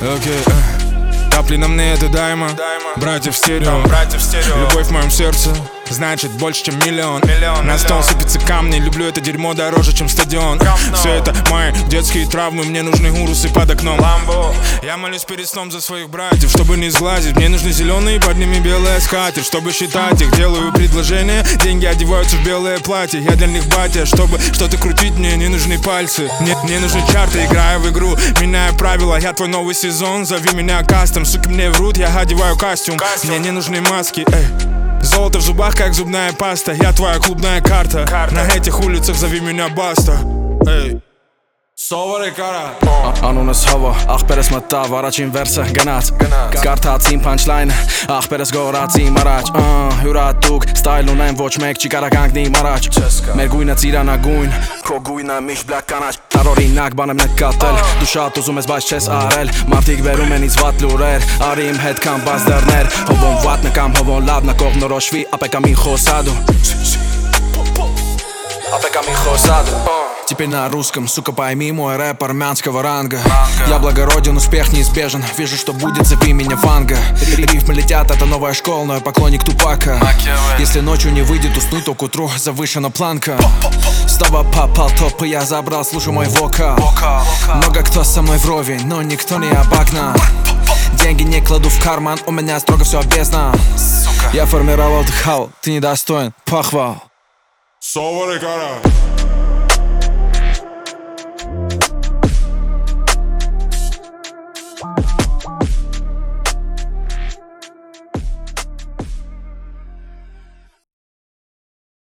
Окей, капли на мне это дайма. Братья в стерео. Любовь в моем сердце значит больше, чем миллион. На стол сыпятся камни, люблю это дерьмо дороже, чем стадион. Все это мои детские травмы, мне нужны урусы под окном. Я молюсь перед сном за своих братьев, чтобы не сглазить. Мне нужны зеленые, под ними белая скатерть, чтобы считать их. Делаю предложения, деньги одеваются в белое платье. Я для них батя, чтобы что-то крутить, мне не нужны пальцы. Мне нужны чарты, играю в игру, меняю правила. Я твой новый сезон, зови меня кастом. Суки мне врут, я одеваю костюм. Мне не нужны маски, эй. Золото в зубах, как зубная паста. Я твоя клубная карта. На этих улицах зови меня Баста. Эй. Անունս հովո, աղբերս մտավ առաջին վերսը գնաց Կարդացին punchline, աղբերս գորացի մարաջ Հյուրատուկ, ստայլ ունեմ ոչ մեկ չի կարա կանգնի մարաջ Մեր գույնը ծիրանագույն, քո գույնը միշտ բլակ կանաչ Տարօրինակ բան եմ նկատել, դու շատ ուզում ես բայց չես արել Մարդիկ վերում են ինձ վատ լուրեր, արի իմ հետ կամ բաց դռներ Հովոն վատնը կամ հովոն լավնը կողնորոշվի, ապեկ ամին խոսադու Ապեկ ամին խոսադու Теперь на русском, сука, пойми мой рэп армянского ранга Я благороден, успех неизбежен, вижу, что будет, зови меня Ванга Рифмы летят, это новая школа, но я поклонник Тупака Если ночью не выйдет уснуть, то к утру завышена планка Снова попал топ, и я забрал, слушай мой вокал Много кто со мной вровень, но никто не обогнал Деньги не кладу в карман, у меня строго все бездна Я формировал дыхал, ты недостоин похвал Совары кара.